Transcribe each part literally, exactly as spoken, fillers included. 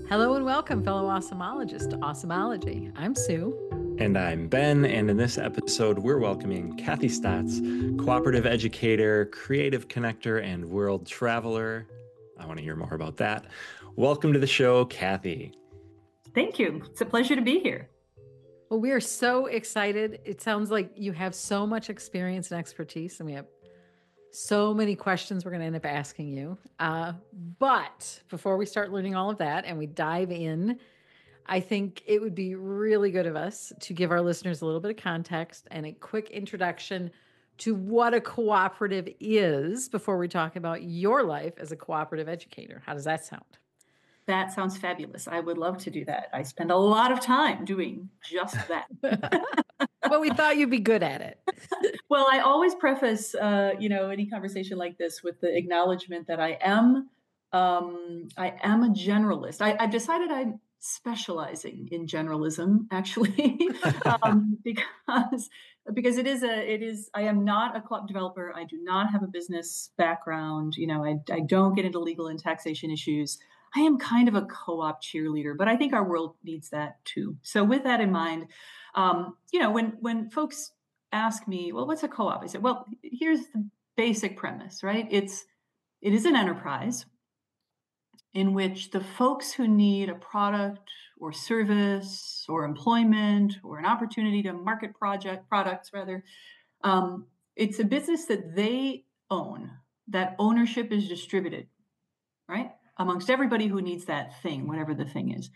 Hello and welcome, fellow awesomeologists, to Awesomeology. I'm Sue. And I'm Ben, and in this episode, we're welcoming Kathy Stotz, cooperative educator, creative connector, and world traveler. I want to hear more about that. Welcome to the show, Kathy. Thank you. It's a pleasure to be here. Well, we are so excited. It sounds like you have so much experience and expertise, and we have so many questions we're going to end up asking you. Uh, but before we start learning all of that and we dive in, I think it would be really good of us to give our listeners a little bit of context and a quick introduction to what a cooperative is before we talk about your life as a cooperative educator. How does that sound? That sounds fabulous. I would love to do that. I spend a lot of time doing just that. Well, we thought you'd be good at it. Well, I always preface, uh, you know, any conversation like this with the acknowledgement that I am, um, I am a generalist. I, I've decided I'm specializing in generalism, actually, um, because because it is a it is. I am not a co-op developer. I do not have a business background. You know, I I don't get into legal and taxation issues. I am kind of a co-op cheerleader, but I think our world needs that too. So with that in mind, um, you know, when when folks ask me, well, what's a co-op? I said, well, here's the basic premise, right? It's it is an enterprise in which the folks who need a product or service or employment or an opportunity to market project products rather, um, it's a business that they own. That ownership is distributed, right? Amongst everybody who needs that thing, whatever the thing is.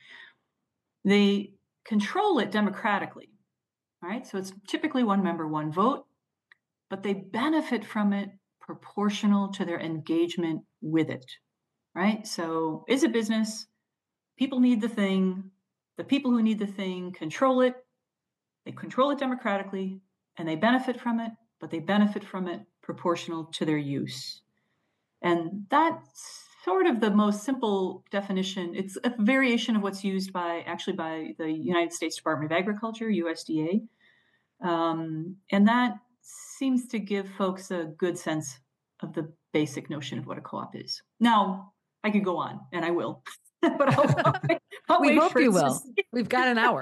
They control it democratically, right? So it's typically one member, one vote, but they benefit from it proportional to their engagement with it, right? So it's a business, people need the thing, the people who need the thing control it, they control it democratically, and they benefit from it, but they benefit from it proportional to their use. And that's sort of the most simple definition. It's a variation of what's used by actually by the United States Department of Agriculture, U S D A. Um, and that seems to give folks a good sense of the basic notion of what a co-op is. Now, I could go on, and I will, but I'll, I'll, I'll we wait hope for you will. We've got an hour.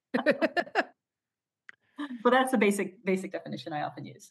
Well, that's the basic basic definition I often use.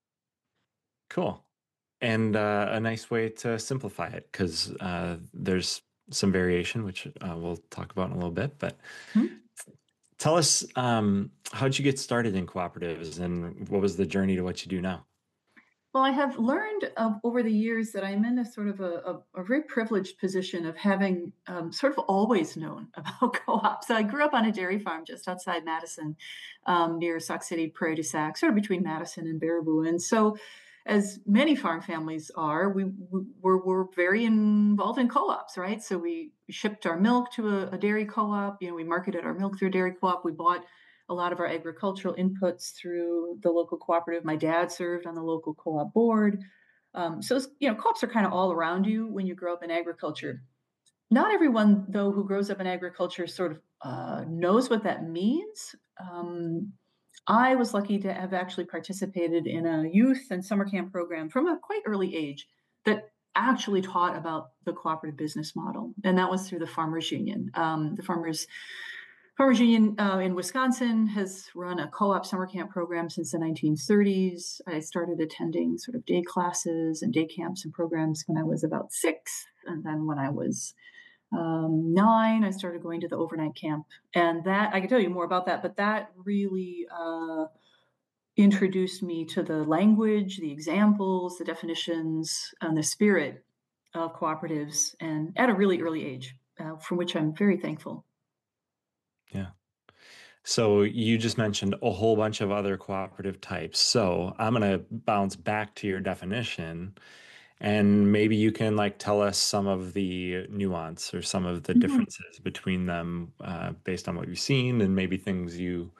Cool. And uh, a nice way to simplify it, because uh, there's some variation, which uh, we'll talk about in a little bit. But hmm? tell us, um, how'd you get started in cooperatives, and what was the journey to what you do now? Well, I have learned uh, over the years that I'm in a sort of a, a, a very privileged position of having um, sort of always known about co-ops. I grew up on a dairy farm just outside Madison, um, near Sauk City, Prairie du Sac, sort of between Madison and Baraboo. And so, as many farm families are, we, we were, were very involved in co-ops, right? So we shipped our milk to a, a dairy co-op. You know, we marketed our milk through a dairy co-op. We bought a lot of our agricultural inputs through the local cooperative. My dad served on the local co-op board. Um, so, you know, co-ops are kind of all around you when you grow up in agriculture. Not everyone, though, who grows up in agriculture sort of uh, knows what that means. Um, I was lucky to have actually participated in a youth and summer camp program from a quite early age that actually taught about the cooperative business model. And that was through the Farmers Union. Um, the Farmers Farmers Union uh, in Wisconsin has run a co-op summer camp program since the nineteen thirties. I started attending sort of day classes and day camps and programs when I was about six. And then when I was um, nine, I started going to the overnight camp. And that, I can tell you more about that, but that really uh, introduced me to the language, the examples, the definitions, and the spirit of cooperatives, and at a really early age, uh, for which I'm very thankful. Yeah. So you just mentioned a whole bunch of other cooperative types. So I'm going to bounce back to your definition, and maybe you can like tell us some of the nuance or some of the mm-hmm. differences between them uh, based on what you've seen, and maybe things you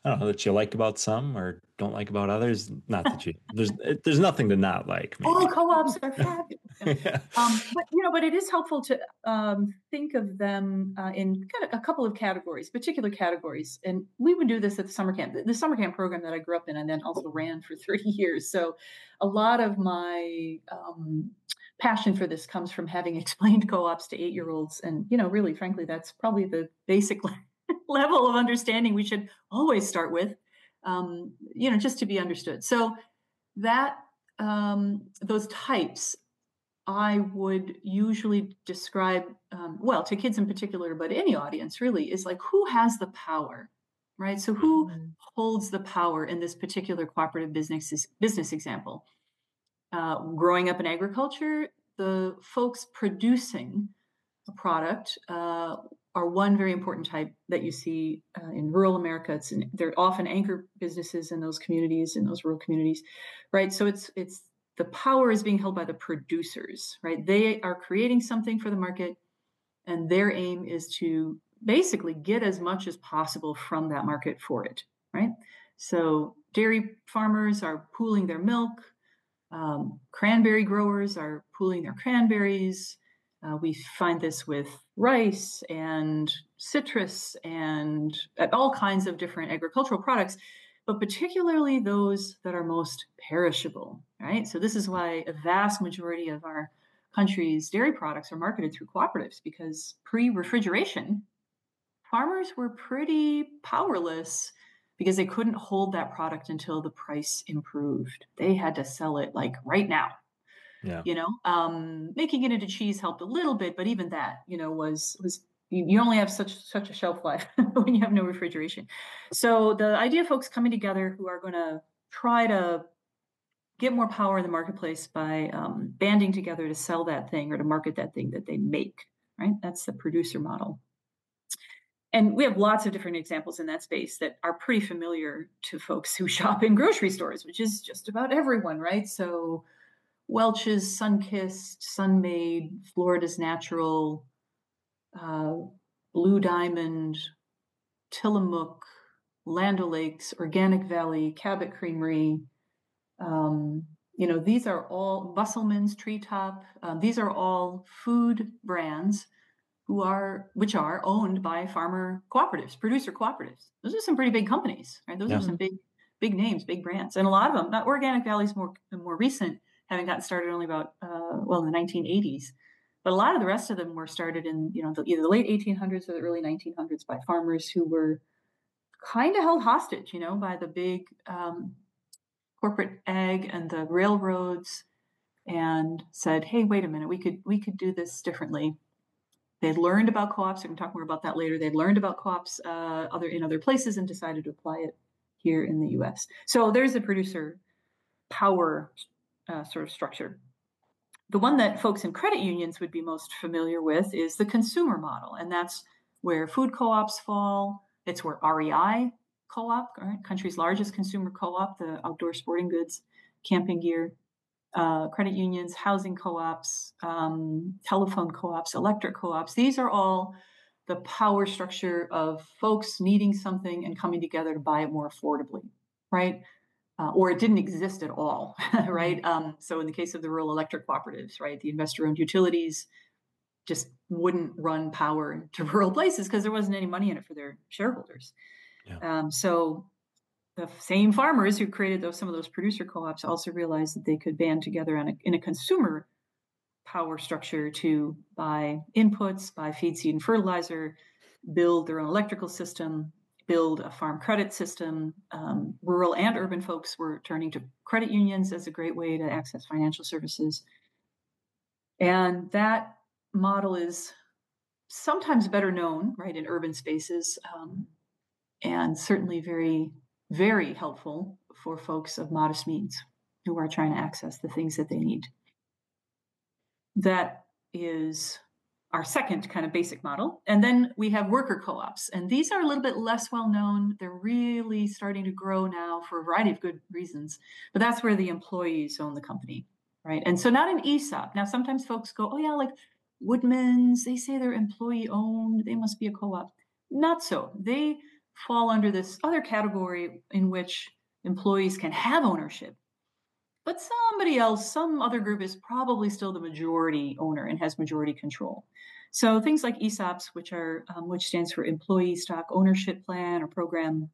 I don't know, that you like about some or don't like about others. Not that you there's there's nothing to not like, All maybe. co-ops are fabulous. Yeah. Um, but you know, but it is helpful to um, think of them uh, in kind of a couple of categories, particular categories. And we would do this at the summer camp, the, the summer camp program that I grew up in, and then also ran for thirty years. So, a lot of my um, passion for this comes from having explained co-ops to eight-year-olds, and you know, really, frankly, that's probably the basic level of understanding we should always start with. Um, you know, just to be understood. So that um, those types I would usually describe, um, well, to kids in particular, but any audience really, is like who has the power, right? So who Mhm. holds the power in this particular cooperative business business example? Uh, growing up in agriculture, the folks producing a product uh, are one very important type that you see uh, in rural America. It's in, they're often anchor businesses in those communities, in those rural communities, right? So it's it's the power is being held by the producers, right? They are creating something for the market, and their aim is to basically get as much as possible from that market for it, right? So dairy farmers are pooling their milk. Um, cranberry growers are pooling their cranberries. Uh, we find this with rice and citrus and all kinds of different agricultural products, but particularly those that are most perishable, right? So this is why a vast majority of our country's dairy products are marketed through cooperatives, because pre-refrigeration, farmers were pretty powerless because they couldn't hold that product until the price improved. They had to sell it like right now. Yeah. You know, um, making it into cheese helped a little bit, but even that, you know, was was you, you only have such such a shelf life when you have no refrigeration. So the idea of folks coming together who are going to try to get more power in the marketplace by um, banding together to sell that thing or to market that thing that they make, right? That's the producer model. And we have lots of different examples in that space that are pretty familiar to folks who shop in grocery stores, which is just about everyone, right? So Welch's, Sunkissed, Sunmade, Florida's Natural, uh, Blue Diamond, Tillamook, Land O'Lakes, Organic Valley, Cabot Creamery. Um, you know, these are all Busselman's, Treetop. Um, these are all food brands who are which are owned by farmer cooperatives, producer cooperatives. Those are some pretty big companies, right? Those Yeah. are some big, big names, big brands, and a lot of them. Not Organic Valley's more more recent, having gotten started only about uh, well in the nineteen eighties, but a lot of the rest of them were started in you know the, either the late eighteen hundreds or the early nineteen hundreds by farmers who were kind of held hostage, you know, by the big um, corporate ag and the railroads, and said, "Hey, wait a minute, we could we could do this differently." They'd learned about co-ops. We can talk more about that later. They'd learned about co-ops uh, other in other places and decided to apply it here in the U S. So there's a producer power uh, sort of structure. The one that folks in credit unions would be most familiar with is the consumer model, and that's where food co-ops fall. It's where R E I co-op, right, country's largest consumer co-op, the outdoor sporting goods, camping gear, Uh, credit unions, housing co-ops, um, telephone co-ops, electric co-ops. These are all the power structure of folks needing something and coming together to buy it more affordably, right? Uh, or it didn't exist at all, right? Mm-hmm. Um, so in the case of the rural electric cooperatives, right, the investor-owned utilities just wouldn't run power to rural places because there wasn't any money in it for their shareholders. Yeah. Um, so the same farmers who created those, some of those producer co-ops also realized that they could band together on a, in a consumer power structure to buy inputs, buy feed, seed, and fertilizer, build their own electrical system, build a farm credit system. Um, rural and urban folks were turning to credit unions as a great way to access financial services. And that model is sometimes better known, right, in urban spaces, um, and certainly very very helpful for folks of modest means who are trying to access the things that they need. That is our second kind of basic model. And then we have worker co-ops. And these are a little bit less well known. They're really starting to grow now for a variety of good reasons. But that's where the employees own the company, right? And so not an E S O P. Now, sometimes folks go, oh, yeah, like Woodman's, they say they're employee owned. They must be a co-op. Not so. They fall under this other category in which employees can have ownership, but somebody else, some other group is probably still the majority owner and has majority control. So things like E S O Ps, which are um, which stands for Employee Stock Ownership Plan or Program,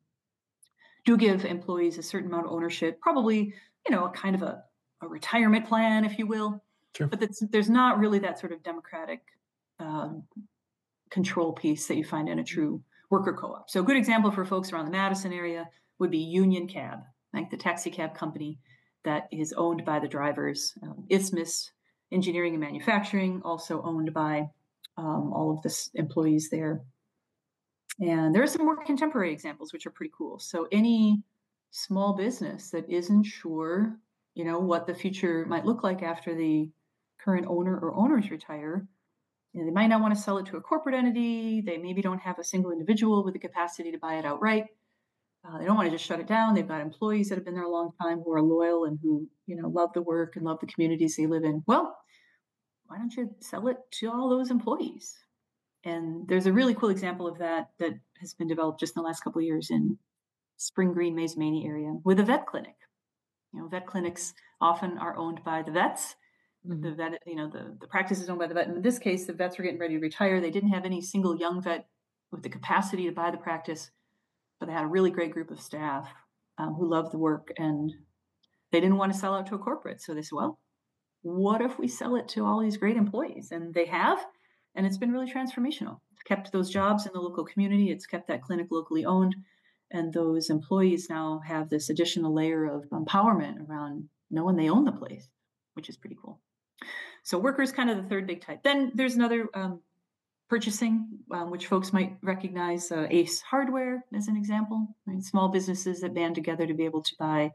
do give employees a certain amount of ownership, probably, you know, a kind of a, a retirement plan, if you will. Sure. But that's, there's not really that sort of democratic um, control piece that you find in a true worker co-op. So a good example for folks around the Madison area would be Union Cab, like the taxi cab company that is owned by the drivers. Um, Isthmus Engineering and Manufacturing, also owned by um, all of the employees there. And there are some more contemporary examples, which are pretty cool. So any small business that isn't sure, you know, what the future might look like after the current owner or owners retire, you know, they might not want to sell it to a corporate entity. They maybe don't have a single individual with the capacity to buy it outright. Uh, they don't want to just shut it down. They've got employees that have been there a long time who are loyal and who, you know, love the work and love the communities they live in. Well, why don't you sell it to all those employees? And there's a really cool example of that that has been developed just in the last couple of years in Spring Green, Mazomanie area with a vet clinic. You know, vet clinics often are owned by the vets. Mm-hmm. The vet, you know, the, the practice is owned by the vet. And in this case, the vets were getting ready to retire. They didn't have any single young vet with the capacity to buy the practice, but they had a really great group of staff um, who loved the work, and they didn't want to sell out to a corporate. So they said, well, what if we sell it to all these great employees? And they have. And it's been really transformational. It's kept those jobs in the local community. It's kept that clinic locally owned. And those employees now have this additional layer of empowerment around knowing they own the place, which is pretty cool. So workers, kind of the third big type. Then there's another um, purchasing, um, which folks might recognize. uh, Ace Hardware as an example. Right? Small businesses that band together to be able to buy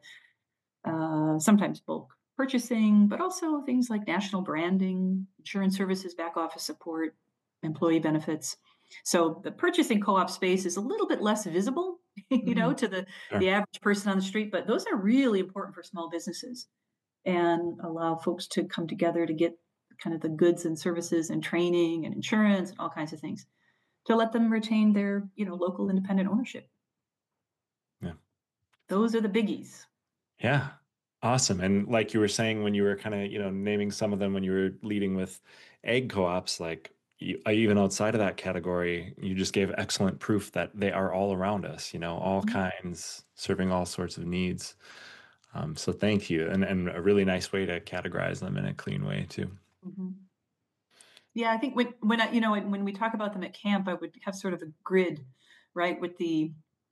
uh, sometimes bulk purchasing, but also things like national branding, insurance services, back office support, employee benefits. So the purchasing co-op space is a little bit less visible, you mm-hmm. know, to the, sure. the average person on the street, but those are really important for small businesses and allow folks to come together to get kind of the goods and services and training and insurance and all kinds of things to let them retain their, you know, local independent ownership. Yeah. Those are the biggies. Yeah. Awesome. And like you were saying, when you were kind of, you know, naming some of them, when you were leading with ag co-ops, like you, even outside of that category, you just gave excellent proof that they are all around us, you know, all mm-hmm. kinds, serving all sorts of needs. Um, so thank you. And, and a really nice way to categorize them in a clean way too. Mm-hmm. Yeah, I think when, when I, you know, when we talk about them at camp, I would have sort of a grid, right, with the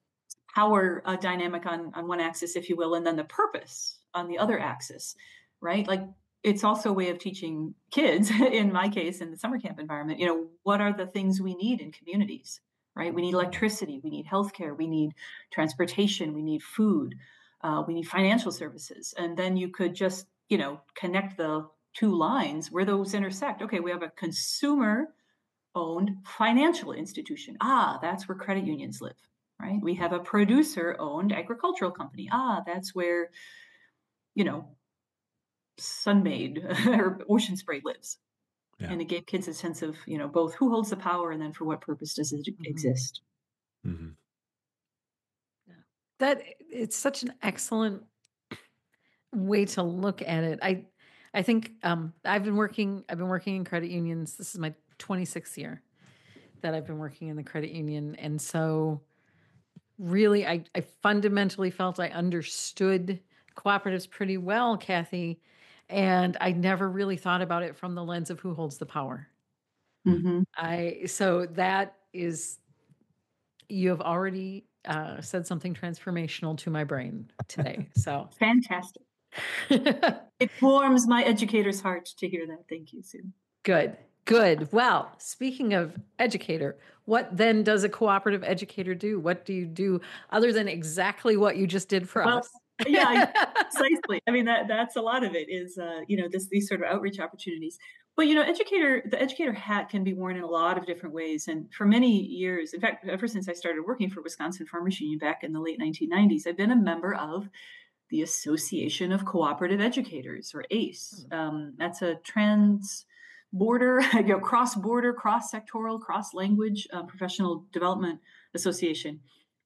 power uh, dynamic on, on one axis, if you will, and then the purpose on the other axis, right? Like it's also a way of teaching kids, in my case, in the summer camp environment, you know, what are the things we need in communities, right? We need electricity, we need healthcare, we need transportation, we need food, uh, we need financial services. And then you could just, you know, connect the two lines where those intersect. Okay, we have a consumer owned financial institution. Ah, that's where credit unions live, right? We have a producer owned agricultural company. Ah, that's where, you know, Sunmaid or Ocean Spray lives. Yeah. And it gave kids a sense of, you know, both who holds the power and then for what purpose does it mm-hmm. exist. Mm-hmm. Yeah. That it's such an excellent way to look at it. I, I think um, I've been working, I've been working in credit unions. This is my twenty-sixth year that I've been working in the credit union. And so really, I, I fundamentally felt I understood cooperatives pretty well, Kathy, and I never really thought about it from the lens of who holds the power. Mm-hmm. I so that is, you have already uh, said something transformational to my brain today. So fantastic! It warms my educator's heart to hear that. Thank you, Sue. Good, good. Well, speaking of educator, what then does a cooperative educator do? What do you do other than exactly what you just did for well, us? Yeah, precisely. I mean, that that's a lot of it is, uh, you know, this, these sort of outreach opportunities. But, you know, educator, the educator hat can be worn in a lot of different ways. And for many years, in fact, ever since I started working for Wisconsin Farmers Union back in the late nineteen nineties, I've been a member of the Association of Cooperative Educators, or ACE. Um, that's a trans border, you know, cross-border, cross-sectoral, cross-language uh, professional development association.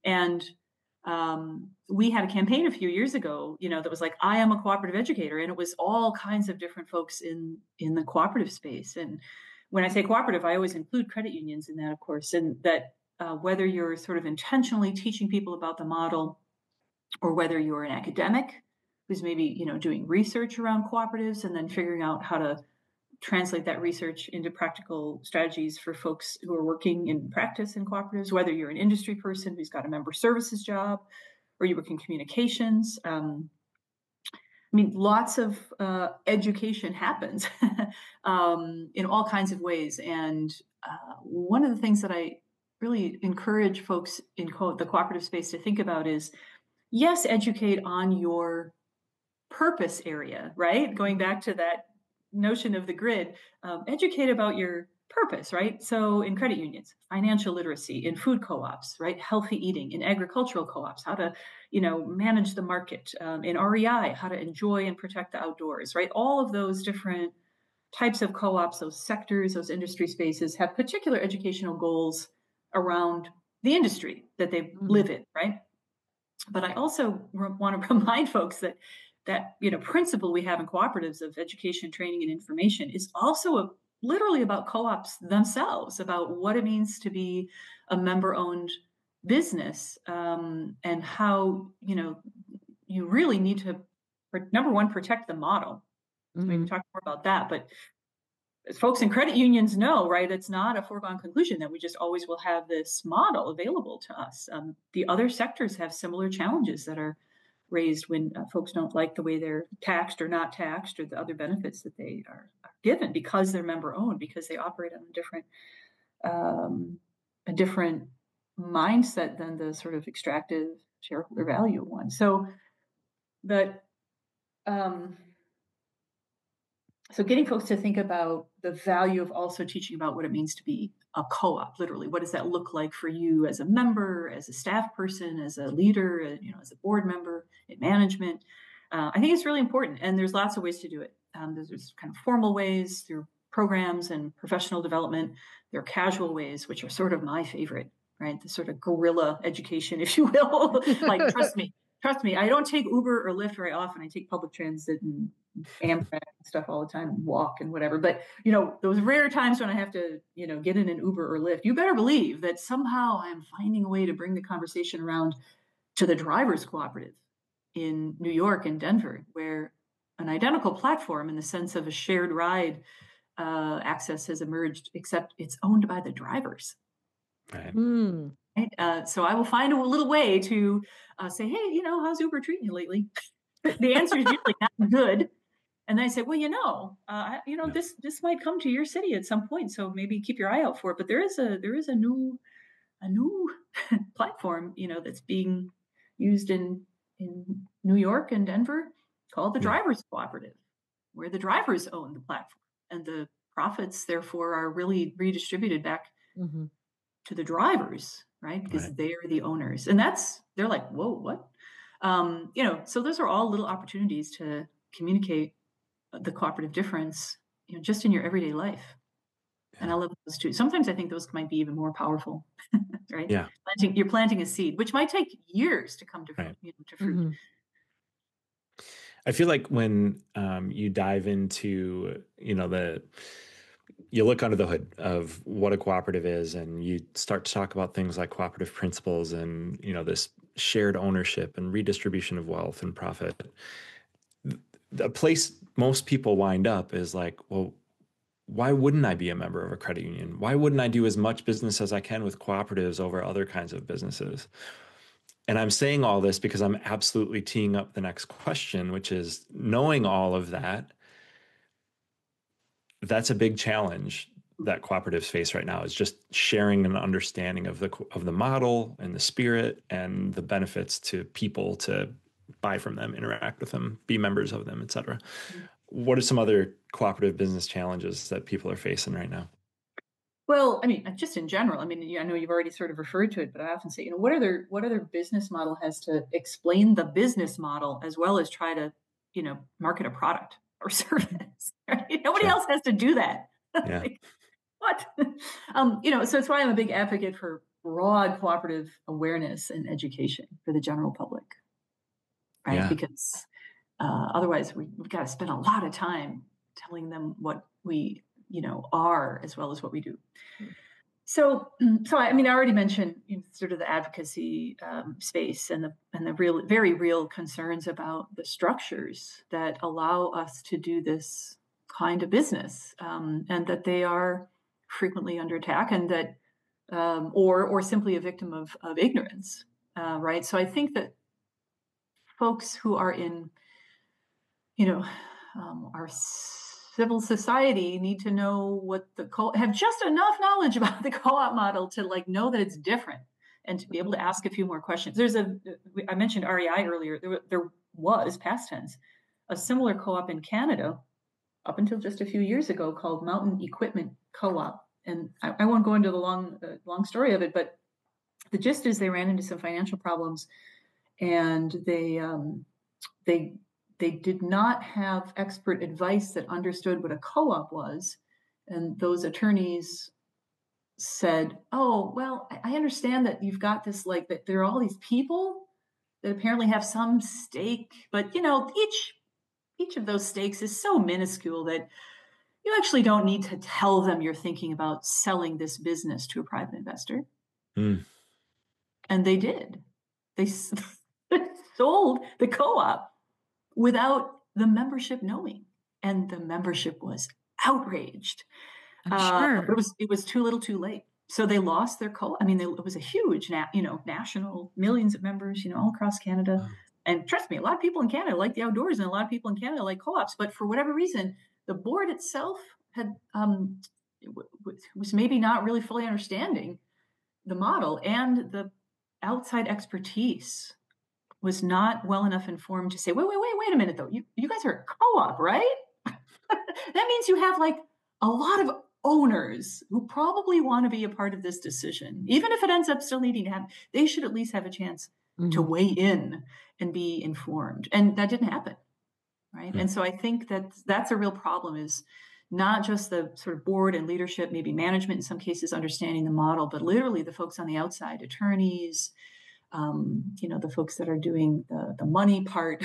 And um, we had a campaign a few years ago, you know, that was like, I am a cooperative educator. And it was all kinds of different folks in, in the cooperative space. And when I say cooperative, I always include credit unions in that, of course, and that uh, whether you're sort of intentionally teaching people about the model, or whether you're an academic who's maybe, you know, doing research around cooperatives and then figuring out how to translate that research into practical strategies for folks who are working in practice in cooperatives, whether you're an industry person who's got a member services job, or you work in communications. Um, I mean, lots of uh, education happens um, in all kinds of ways. And uh, one of the things that I really encourage folks in co- the cooperative space to think about is, yes, educate on your purpose area, right? Going back to that notion of the grid, um, educate about your purpose, right? So in credit unions, financial literacy, in food co-ops, right? Healthy eating, in agricultural co-ops, how to, you know, manage the market, um, in R E I, how to enjoy and protect the outdoors, right? All of those different types of co-ops, those sectors, those industry spaces have particular educational goals around the industry that they mm-hmm. live in, right? But I also re- want to remind folks that that, you know, principle we have in cooperatives of education, training, and information is also a, literally about co-ops themselves, about what it means to be a member-owned business, um, and how, you know, you really need to, number one, protect the model. Mm-hmm. We can talk more about that, but as folks in credit unions know, right, it's not a foregone conclusion that we just always will have this model available to us. Um, the other sectors have similar challenges that are raised when uh, folks don't like the way they're taxed or not taxed, or the other benefits that they are, are given because they're member owned, because they operate on a different um, a different mindset than the sort of extractive shareholder value one. So, but um, so getting folks to think about the value of also teaching about what it means to be a co-op, literally. What does that look like for you as a member, as a staff person, as a leader, you know, as a board member, in management? Uh, I think it's really important. And there's lots of ways to do it. Um, there's, there's kind of formal ways through programs and professional development. There are casual ways, which are sort of my favorite, right? The sort of guerrilla education, if you will. Like, trust me, trust me, I don't take Uber or Lyft very often. I take public transit and Amtrak and stuff all the time, and walk and whatever. But, you know, those rare times when I have to, you know, get in an Uber or Lyft, you better believe that somehow I'm finding a way to bring the conversation around to the drivers cooperative in New York and Denver, where an identical platform in the sense of a shared ride uh, access has emerged, except it's owned by the drivers. Right. Mm. Right? Uh, so I will find a little way to uh, say, hey, you know, how's Uber treating you lately? The answer is usually not good. And then I say, well, you know, uh, you know, yeah. this this might come to your city at some point, so maybe keep your eye out for it. But there is a there is a new a new platform, you know, that's being used in in New York and Denver called the yeah. Drivers Cooperative, where the drivers own the platform, and the profits therefore are really redistributed back mm-hmm. to the drivers, right? Because right. they're the owners, and that's they're like, whoa, what? Um, you know, so those are all little opportunities to communicate the cooperative difference, you know, just in your everyday life. Yeah. And I love those too. Sometimes I think those might be even more powerful, right? Yeah. Planting, you're planting a seed, which might take years to come to, right. you know, to fruit. Mm-hmm. I feel like when um, you dive into, you know, the, you look under the hood of what a cooperative is, and you start to talk about things like cooperative principles and, you know, this shared ownership and redistribution of wealth and profit. The place most people wind up is like, well, why wouldn't I be a member of a credit union? Why wouldn't I do as much business as I can with cooperatives over other kinds of businesses? And I'm saying all this because I'm absolutely teeing up the next question, which is, knowing all of that, that's a big challenge that cooperatives face right now, is just sharing an understanding of the of the model and the spirit and the benefits to people to buy from them, interact with them, be members of them, et cetera. Mm-hmm. What are some other cooperative business challenges that people are facing right now? Well, I mean, just in general, I mean, I know you've already sort of referred to it, but I often say, you know, what other what other business model has to explain the business model as well as try to, you know, market a product or service? Right? Nobody sure. else has to do that. Yeah. Like, what? um, you know, so it's why I'm a big advocate for broad cooperative awareness and education for the general public, right? Yeah. Because uh, otherwise we, we've got to spend a lot of time telling them what we, you know, are as well as what we do. So, so I mean, I already mentioned, you know, sort of the advocacy um, space and the and the real, very real concerns about the structures that allow us to do this kind of business, um, and that they are frequently under attack, and that, um, or or simply a victim of of ignorance, uh, right? So I think that folks who are in, you know, um, our civil society need to know what the co have just enough knowledge about the co-op model to like know that it's different and to be able to ask a few more questions. There's a, I mentioned R E I earlier. There, there was, past tense, a similar co-op in Canada up until just a few years ago called Mountain Equipment Co-op. And I, I won't go into the long, uh, long story of it, but the gist is they ran into some financial problems, and they, um, they, They did not have expert advice that understood what a co-op was. And those attorneys said, oh, well, I understand that you've got this, like, that there are all these people that apparently have some stake, but, you know, each each of those stakes is so minuscule that you actually don't need to tell them you're thinking about selling this business to a private investor. Mm. And they did. They sold the co-op without the membership knowing, and the membership was outraged. I'm sure. Uh, it was it was too little, too late. So they lost their co. I mean, they, it was a huge, na- you know, national, millions of members, you know, all across Canada. Wow. And trust me, a lot of people in Canada like the outdoors, and a lot of people in Canada like co-ops. But for whatever reason, the board itself had um, was maybe not really fully understanding the model, and the outside expertise was not well enough informed to say, wait, wait, wait, wait a minute, though. You, you guys are a co-op, right? That means you have like a lot of owners who probably want to be a part of this decision. Even if it ends up still needing to happen, they should at least have a chance mm-hmm. to weigh in and be informed. And that didn't happen, right? Mm-hmm. And so I think that that's a real problem, is not just the sort of board and leadership, maybe management in some cases understanding the model, but literally the folks on the outside, attorneys, Um, you know, the folks that are doing the, the money part,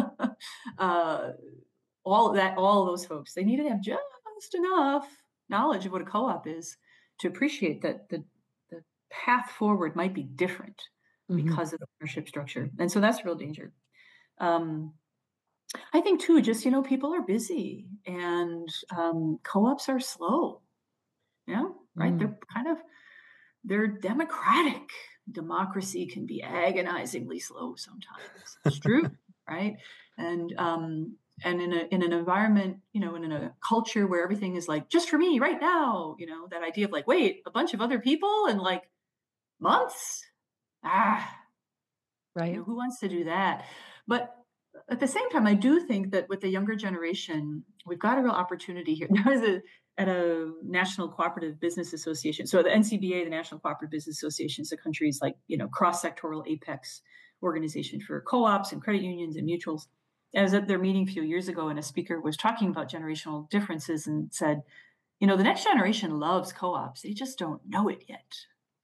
uh, all of that, all of those folks, they need to have just enough knowledge of what a co-op is to appreciate that the, the path forward might be different mm-hmm. because of the ownership structure. And so that's real danger. Um, I think too, just, you know, people are busy, and um, co-ops are slow, you know, right? Mm. They're kind of, they're democratic. Democracy can be agonizingly slow sometimes. It's true, right? And um, and in a in an environment, you know, and in a culture where everything is like just for me right now, you know, that idea of like, wait, a bunch of other people in like months, ah, right? You know, who wants to do that? But at the same time, I do think that with the younger generation, we've got a real opportunity here. There was a at a National Cooperative Business Association. So the N C B A, the National Cooperative Business Association, is the country's like, you know, cross-sectoral apex organization for co-ops and credit unions and mutuals. I was at their meeting a few years ago, and a speaker was talking about generational differences and said, you know, the next generation loves co-ops. They just don't know it yet.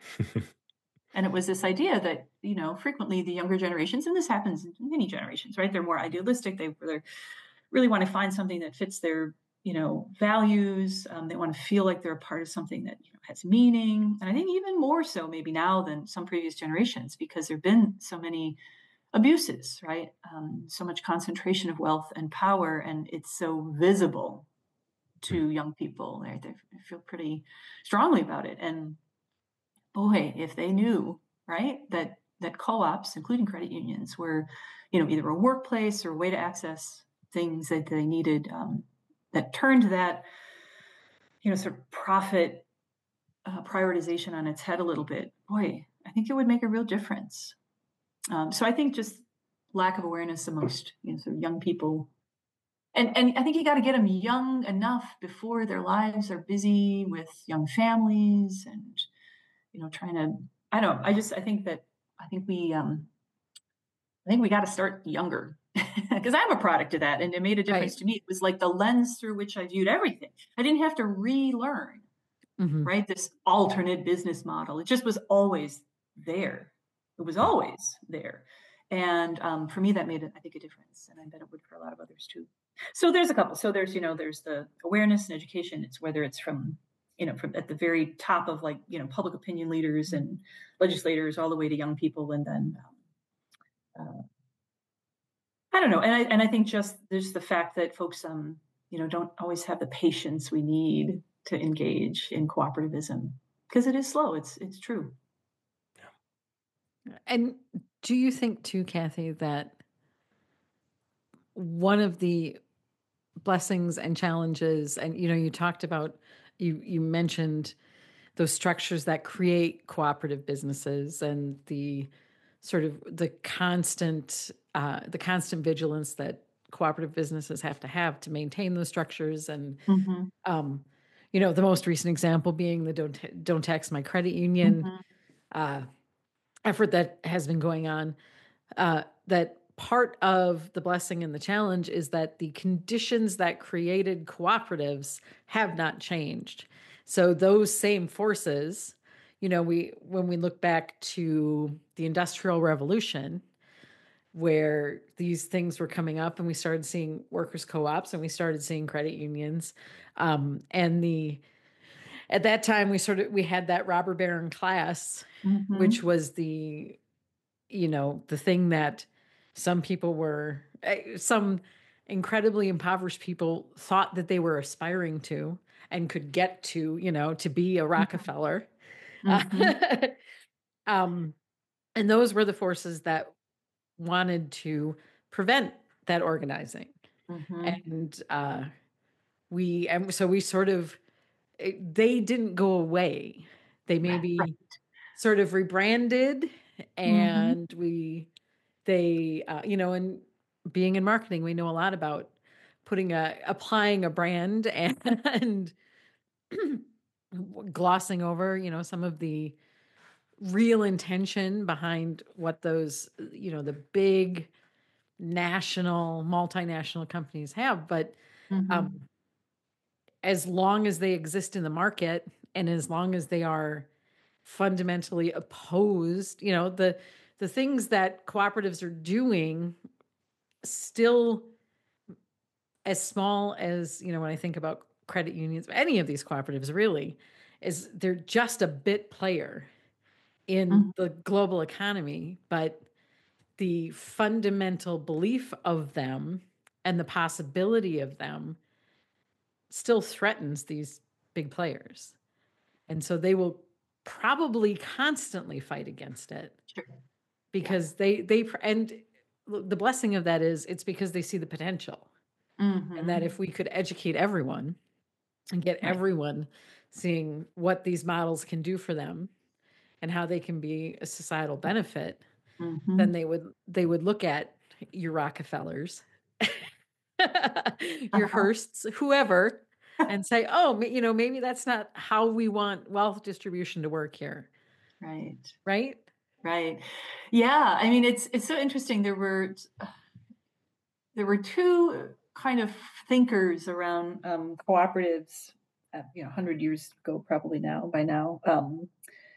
And it was this idea that, you know, frequently the younger generations, and this happens in many generations, right? They're more idealistic. They they're, really want to find something that fits their, you know, values. Um, they want to feel like they're a part of something that, you know, has meaning. And I think even more so maybe now than some previous generations, because there've been so many abuses, right? Um, so much concentration of wealth and power, and it's so visible to young people. Right? They feel pretty strongly about it. And boy, if they knew, right, that that co-ops, including credit unions, were, you know, either a workplace or a way to access things that they needed, um, that turned that, you know, sort of profit uh, prioritization on its head a little bit, boy, I think it would make a real difference. Um, so I think just lack of awareness amongst, you know, sort of young people. And, and I think you got to get them young enough before their lives are busy with young families and, you know, trying to, I don't, I just, I think that, I think we, um, I think we got to start younger, because I'm a product of that. And it made a difference right. to me. It was like the lens through which I viewed everything. I didn't have to relearn Mm-hmm. right? This alternate business model. It just was always there. It was always there. And um, for me, that made, I think, a difference. And I bet it would for a lot of others too. So there's a couple. So there's, you know, there's the awareness and education. It's whether it's from, you know, from at the very top of like, you know, public opinion leaders and legislators all the way to young people. And then, um, uh, I don't know. And I, and I think just there's the fact that folks, um, you know, don't always have the patience we need to engage in cooperativism because it is slow. It's, it's true. And do you think too, Kathy, that one of the blessings and challenges, and you know, you talked about, you you mentioned those structures that create cooperative businesses and the sort of the constant uh, the constant vigilance that cooperative businesses have to have to maintain those structures, and mm-hmm. um, you know, the most recent example being the don't don't tax my credit union Mm-hmm. uh, effort that has been going on. Uh, that part of the blessing and the challenge is that the conditions that created cooperatives have not changed. So those same forces, you know, we when we look back to the Industrial Revolution, where these things were coming up and we started seeing workers' co-ops and we started seeing credit unions, um, and the at that time we sort of we had that robber baron class, Mm-hmm. which was the you know, the thing that some people were, some incredibly impoverished people thought that they were aspiring to and could get to, you know, to be a Rockefeller. Mm-hmm. um, and those were the forces that wanted to prevent that organizing. Mm-hmm. And uh, we, and so we sort of, they didn't go away. They maybe Right. sort of rebranded, and Mm-hmm. we, they, uh, you know, and being in marketing, we know a lot about putting a, applying a brand and, and glossing over, you know, some of the real intention behind what those, you know, the big national, multinational companies have. But Mm-hmm. um, as long as they exist in the market and as long as they are fundamentally opposed, you know, the, the things that cooperatives are doing still, as small as, you know, when I think about credit unions, any of these cooperatives really, is they're just a bit player in Mm-hmm. the global economy, but the fundamental belief of them and the possibility of them still threatens these big players. And so they will probably constantly fight against it. Sure. Because yeah. they, they, and the blessing of that is it's because they see the potential. Mm-hmm. And that if we could educate everyone and get right. everyone seeing what these models can do for them and how they can be a societal benefit, mm-hmm. then they would they would look at your Rockefellers, your uh-huh. Hearsts, whoever, and say, oh, you know, maybe that's not how we want wealth distribution to work here. Right. Right. Right. Yeah. I mean, it's it's so interesting. There were there were two kind of thinkers around um, cooperatives, uh, you know, one hundred years ago, probably now by now. Um,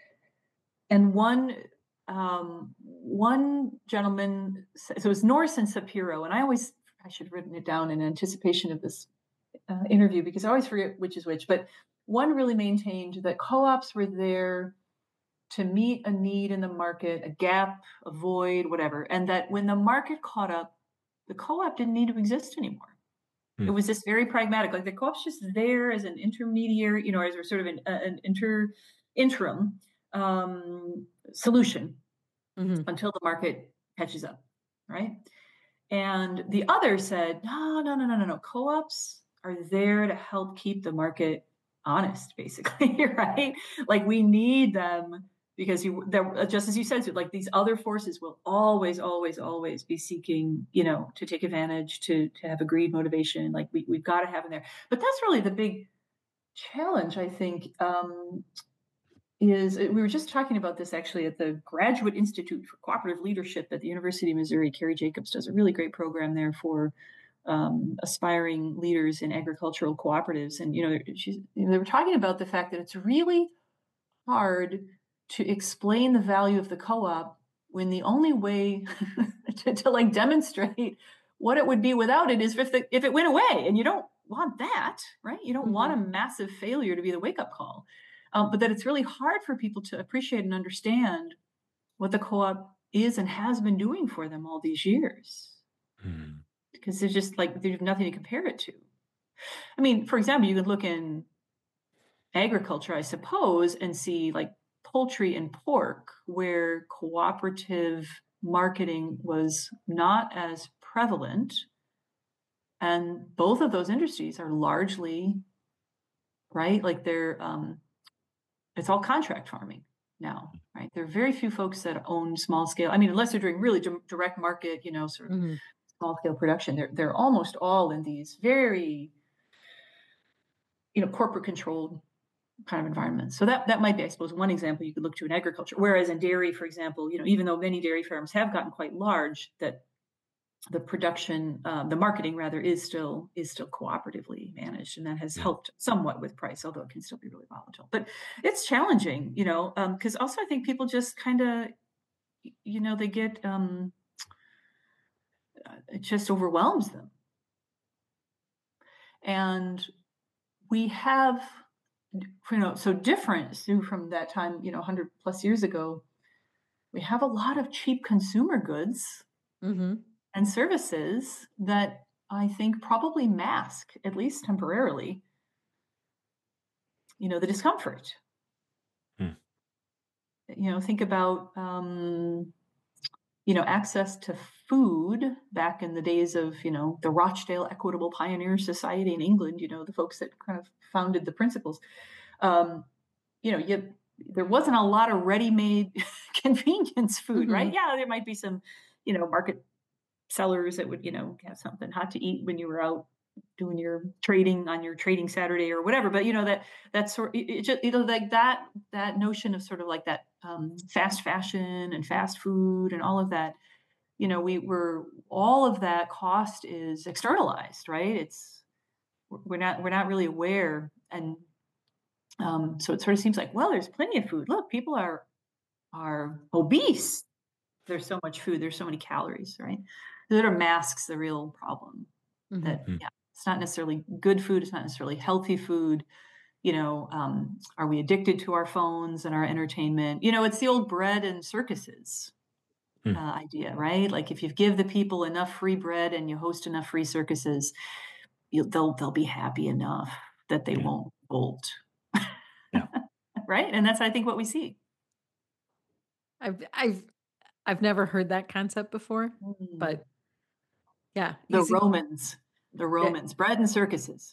and one um, one gentleman, so it was Norris and Sapiro, and I always, I should have written it down in anticipation of this uh, interview because I always forget which is which, but one really maintained that co-ops were there to meet a need in the market, a gap, a void, whatever, and that when the market caught up, the co-op didn't need to exist anymore. Hmm. It was just very pragmatic. Like the co-op's just there as an intermediary, you know, as a sort of an, an inter interim um, solution mm-hmm. until the market catches up, right? And the other said, no, no, no, no, no, no. Co-ops are there to help keep the market honest, basically, right? Like we need them. Because you, just as you said, so like these other forces will always, always, always be seeking, you know, to take advantage, to to have a greed motivation. Like we we've got to have in there. But that's really the big challenge, I think. Um, is we were just talking about this actually at the Graduate Institute for Cooperative Leadership at the University of Missouri. Carrie Jacobs does a really great program there for um, aspiring leaders in agricultural cooperatives. And, you know, she's, you know, they were talking about the fact that it's really hard to explain the value of the co-op when the only way to, to like demonstrate what it would be without it is if the, if it went away, and you don't want that, right? You don't mm-hmm. want a massive failure to be the wake-up call, um, but that it's really hard for people to appreciate and understand what the co-op is and has been doing for them all these years, mm. because there's just like there's nothing to compare it to. I mean, for example, you could look in agriculture, I suppose, and see like poultry and pork, where cooperative marketing was not as prevalent. And both of those industries are largely, right, like they're, um, it's all contract farming now, right? There are very few folks that own small scale. I mean, unless they're doing really di- direct market, you know, sort of mm-hmm. small scale production, they're, they're almost all in these very, you know, corporate controlled kind of environments. So that, that might be, I suppose, one example you could look to in agriculture. Whereas in dairy, for example, you know, even though many dairy farms have gotten quite large, that the production, um, the marketing rather, is still is still cooperatively managed, and that has yeah. helped somewhat with price, although it can still be really volatile. But it's challenging, you know, because um, also I think people just kind of, you know, they get um, it just overwhelms them, and we have, you know, so different so from that time, you know, one hundred plus years ago. We have a lot of cheap consumer goods. Mm-hmm. and services that I think probably mask, at least temporarily, you know, the discomfort. Hmm. You know, think about, um, you know, access to food back in the days of, you know, the Rochdale Equitable Pioneer Society in England, you know, the folks that kind of founded the principles. Um, you know, you, there wasn't a lot of ready-made convenience food, mm-hmm. right? Yeah, there might be some, you know, market sellers that would, you know, have something hot to eat when you were out doing your trading on your trading Saturday or whatever. But, you know, that, that sort it just, you know, like that, that notion of sort of like that um, fast fashion and fast food and all of that, you know, we were, all of that cost is externalized, right? It's, we're not, we're not really aware. And um, so it sort of seems like, well, there's plenty of food. Look, people are, are obese. There's so much food. There's so many calories, right? That are masks the real problem. Mm-hmm. That yeah, it's not necessarily good food. It's not necessarily healthy food. You know, um, are we addicted to our phones and our entertainment? You know, it's the old bread and circuses mm. uh, idea, right? Like if you give the people enough free bread and you host enough free circuses, you'll, they'll they'll be happy enough that they yeah. won't bolt. Yeah. Right, and that's I think what we see. I've I've I've never heard that concept before, mm. but. Yeah. The easy. Romans, the Romans, yeah. bread and circuses.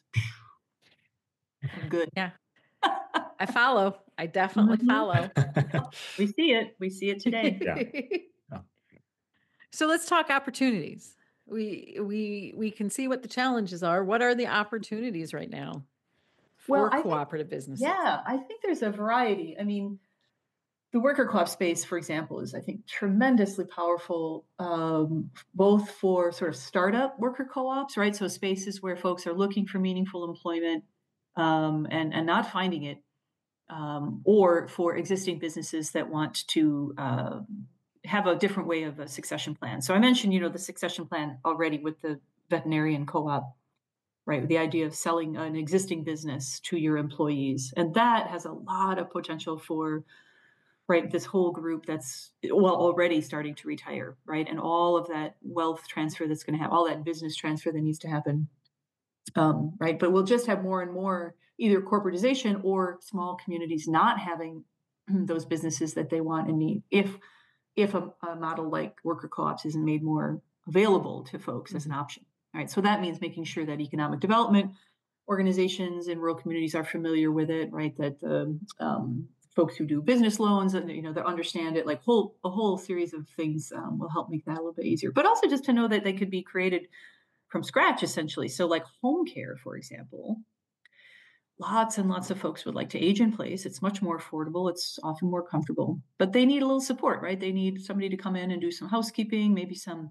Good. Yeah. I follow. I definitely mm-hmm. follow. We see it. We see it today. Yeah. Yeah. So let's talk opportunities. We, we, we can see what the challenges are. What are the opportunities right now for well, cooperative think, businesses? Yeah, I think there's a variety. I mean, the worker co-op space, for example, is, I think, tremendously powerful, um, both for sort of startup worker co-ops, right? So spaces where folks are looking for meaningful employment um, and, and not finding it, um, or for existing businesses that want to uh, have a different way of a succession plan. So I mentioned, you know, the succession plan already with the veterinarian co-op, right? With the idea of selling an existing business to your employees. And that has a lot of potential for right, this whole group that's, well, already starting to retire, right? And all of that wealth transfer that's going to have, all that business transfer that needs to happen, um, right? But we'll just have more and more either corporatization or small communities not having those businesses that they want and need if if a, a model like worker co-ops isn't made more available to folks mm-hmm. as an option, right? So that means making sure that economic development organizations in rural communities are familiar with it, right? That the um, folks who do business loans, and you know, they understand it, like whole a whole series of things um, will help make that a little bit easier. But also just to know that they could be created from scratch, essentially. So like home care, for example, lots and lots of folks would like to age in place. It's much more affordable. It's often more comfortable, but they need a little support, right? They need somebody to come in and do some housekeeping, maybe some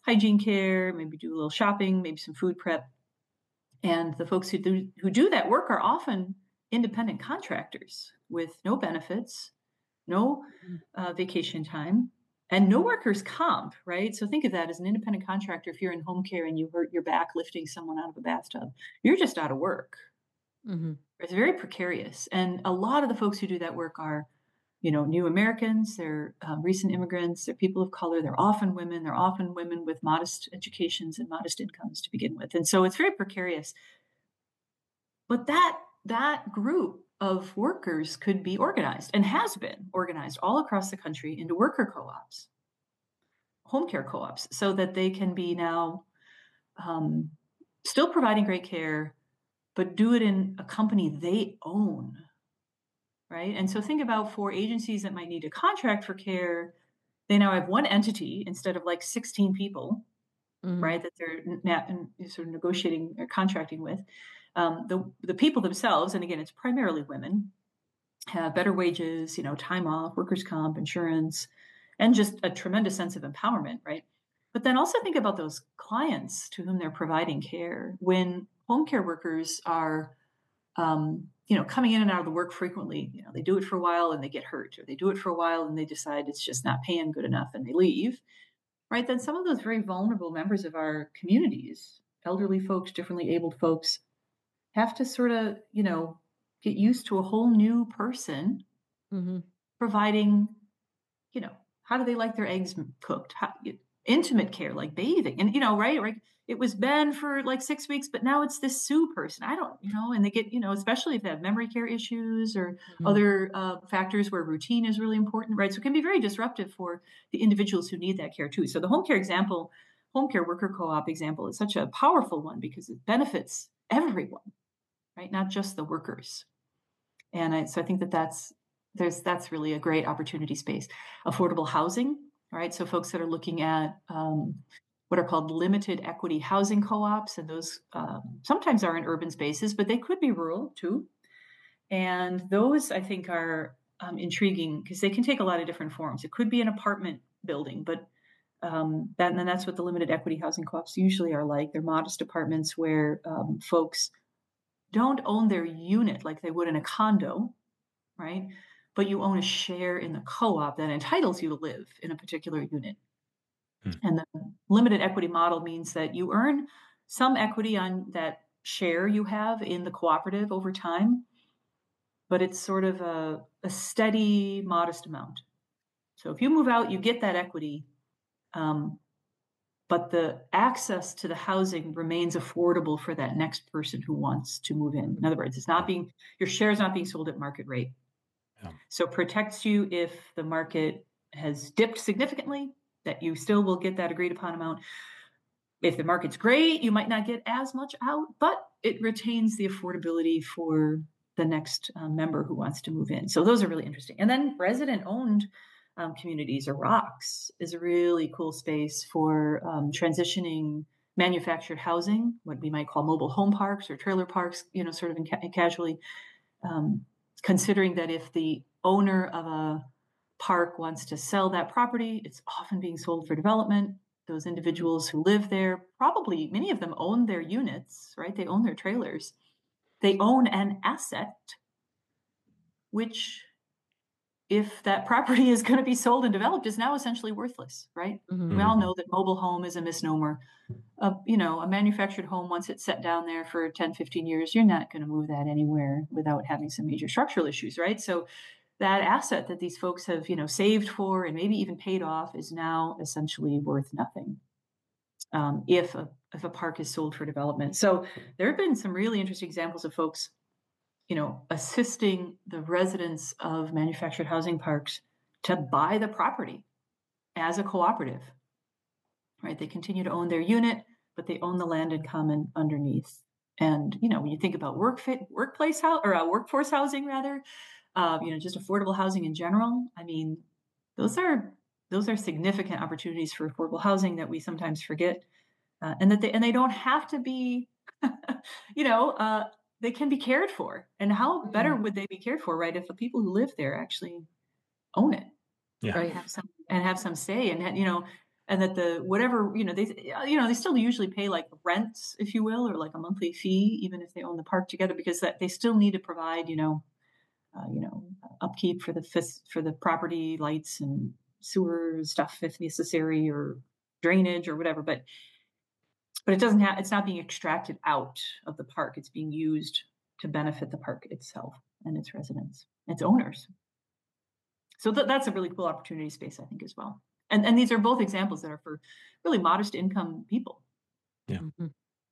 hygiene care, maybe do a little shopping, maybe some food prep. And the folks who do, who do that work are often independent contractors with no benefits, no uh, vacation time, and no workers' comp, right? So think of that as an independent contractor. If you're in home care and you hurt your back lifting someone out of a bathtub, you're just out of work. Mm-hmm. It's very precarious. And a lot of the folks who do that work are, you know, new Americans, they're um, recent immigrants, they're people of color, they're often women, they're often women with modest educations and modest incomes to begin with. And so it's very precarious. But that that group of workers could be organized and has been organized all across the country into worker co-ops, home care co-ops, so that they can be now um, still providing great care, but do it in a company they own, right? And so think about for agencies that might need to contract for care, they now have one entity instead of like sixteen people, mm-hmm. right, that they're na- sort of negotiating or contracting with. Um, the the people themselves, and again, it's primarily women, have better wages, you know, time off, workers' comp, insurance, and just a tremendous sense of empowerment, right? But then also think about those clients to whom they're providing care. When home care workers are, um, you know, coming in and out of the work frequently, you know, they do it for a while and they get hurt, or they do it for a while and they decide it's just not paying good enough and they leave, right? Then some of those very vulnerable members of our communities, elderly folks, differently abled folks, have to sort of, you know, get used to a whole new person mm-hmm. providing, you know, how do they like their eggs cooked? How, intimate care, like bathing. And, you know, right, right. It was Ben for like six weeks, but now it's this Sue person. I don't, you know, and they get, you know, especially if they have memory care issues or mm-hmm. other uh, factors where routine is really important, right? So it can be very disruptive for the individuals who need that care too. So the home care example, home care worker co-op example is such a powerful one because it benefits everyone, right? Not just the workers. And I, so I think that that's, there's, that's really a great opportunity space. Affordable housing, right? So folks that are looking at um, what are called limited equity housing co-ops, and those um, sometimes are in urban spaces, but they could be rural too. And those I think are um, intriguing because they can take a lot of different forms. It could be an apartment building, but um, that, and then that's what the limited equity housing co-ops usually are like. They're modest apartments where um, folks don't own their unit like they would in a condo, right? But you own a share in the co-op that entitles you to live in a particular unit. Hmm. And the limited equity model means that you earn some equity on that share you have in the cooperative over time, but it's sort of a, a steady, modest amount. So if you move out, you get that equity, um, but the access to the housing remains affordable for that next person who wants to move in. In other words, it's not being, your share is not being sold at market rate. Yeah. So it protects you if the market has dipped significantly, that you still will get that agreed upon amount. If the market's great, you might not get as much out, but it retains the affordability for the next uh, member who wants to move in. So those are really interesting. And then resident-owned um, communities, or R O Cs, is a really cool space for um, transitioning manufactured housing, what we might call mobile home parks or trailer parks, you know, sort of in ca- casually, um, considering that if the owner of a park wants to sell that property, it's often being sold for development. Those individuals who live there, probably many of them own their units, right? They own their trailers. They own an asset, which, if that property is going to be sold and developed, is now essentially worthless, right? Mm-hmm. We all know that mobile home is a misnomer. Uh, you know, a manufactured home, once it's set down there for ten, fifteen years, you're not going to move that anywhere without having some major structural issues, right? So that asset that these folks have, you know, saved for and maybe even paid off is now essentially worth nothing um, if a if a park is sold for development. So there have been some really interesting examples of folks, you know, assisting the residents of manufactured housing parks to buy the property as a cooperative, right? They continue to own their unit, but they own the land in common underneath. And, you know, when you think about work fit, workplace house or uh, workforce housing, rather, uh, you know, just affordable housing in general, I mean, those are those are significant opportunities for affordable housing that we sometimes forget, uh, and that they and they don't have to be, you know, uh, they can be cared for. And how better would they be cared for, right? If the people who live there actually own it, yeah, right, have some and have some say, and you know, and that the whatever, you know, they you know they still usually pay like rents, if you will, or like a monthly fee, even if they own the park together, because that they still need to provide, you know, uh, you know, upkeep for the fis- for the property, lights and sewer stuff if necessary, or drainage or whatever. But but it doesn't have it's not being extracted out of the park. It's being used to benefit the park itself and its residents, its owners. So th- that's a really cool opportunity space, I think, as well. And and these are both examples that are for really modest income people. Yeah. Mm-hmm.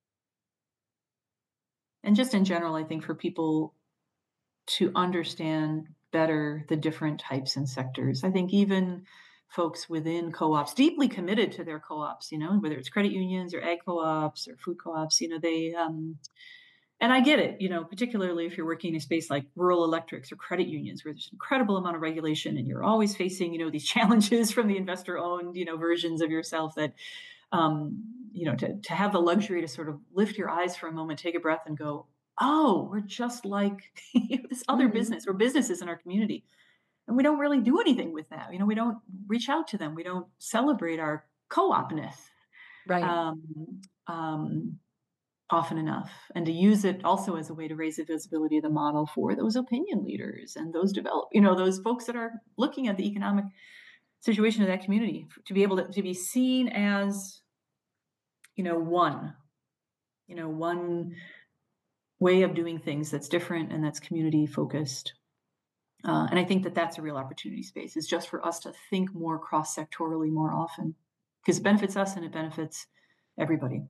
And just in general, I think for people to understand better the different types and sectors. I think even folks within co-ops, deeply committed to their co-ops, you know, whether it's credit unions or ag co-ops or food co-ops, you know, they, um, and I get it, you know, particularly if you're working in a space like rural electrics or credit unions, where there's an incredible amount of regulation and you're always facing, you know, these challenges from the investor-owned, you know, versions of yourself that, um, you know, to, to have the luxury to sort of lift your eyes for a moment, take a breath and go, oh, we're just like this other Mm-hmm. business or businesses in our community. And we don't really do anything with that. You know, we don't reach out to them. We don't celebrate our co-opness Right. um, um, often enough. And to use it also as a way to raise the visibility of the model for those opinion leaders and those develop, you know, those folks that are looking at the economic situation of that community, to be able to, to be seen as, you know, one, you know, one way of doing things that's different and that's community focused. Uh, and I think that that's a real opportunity space, is just for us to think more cross-sectorally more often, because it benefits us and it benefits everybody.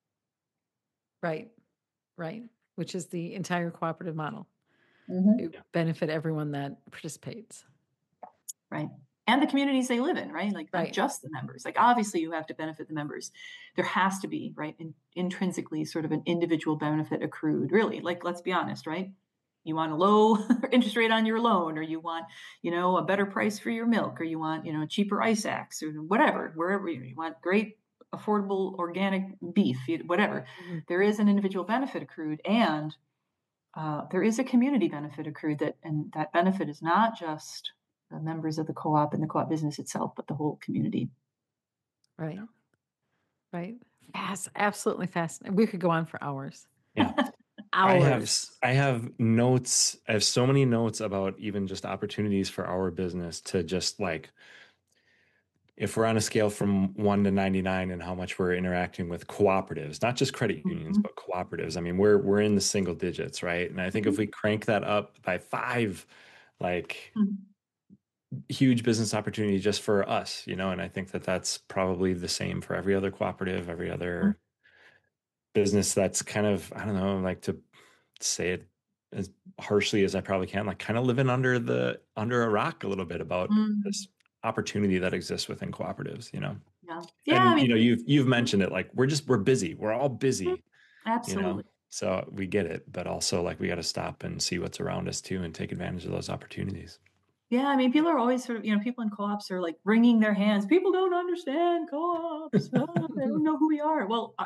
Right. Right. Which is the entire cooperative model. Mm-hmm. To benefit everyone that participates. Right. And the communities they live in, right? Like not Right. just the members. Like obviously you have to benefit the members. There has to be, right, in, intrinsically sort of an individual benefit accrued, really. Like, let's be honest, right? You want a low interest rate on your loan, or you want, you know, a better price for your milk, or you want, you know, cheaper ice axe, or whatever, wherever you, you want great, affordable, organic beef, whatever. Mm-hmm. There is an individual benefit accrued, and uh, there is a community benefit accrued, that, and that benefit is not just the members of the co-op and the co-op business itself, but the whole community. Right. Right. Fast. Absolutely fascinating. We could go on for hours. Yeah. I have I have notes. I have so many notes about even just opportunities for our business to just like, if we're on a scale from one to ninety-nine and how much we're interacting with cooperatives, not just credit unions, Mm-hmm. but cooperatives. I mean, we're we're in the single digits, right? And I think Mm-hmm. if we crank that up by five, like Mm-hmm. huge business opportunity just for us, you know, and I think that that's probably the same for every other cooperative, every other Mm-hmm. business that's kind of, I don't know, like to say it as harshly as I probably can, like kind of living under the, under a rock a little bit about Mm-hmm. this opportunity that exists within cooperatives, you know? Yeah. Yeah. And, I mean, you know, you've, you've mentioned it, like, we're just, we're busy. We're all busy, absolutely. you know? So we get it, but also like we got to stop and see what's around us too and take advantage of those opportunities. Yeah, I mean, people are always sort of, you know, people in co-ops are like wringing their hands. People don't understand co-ops. Oh, they don't know who we are. Well,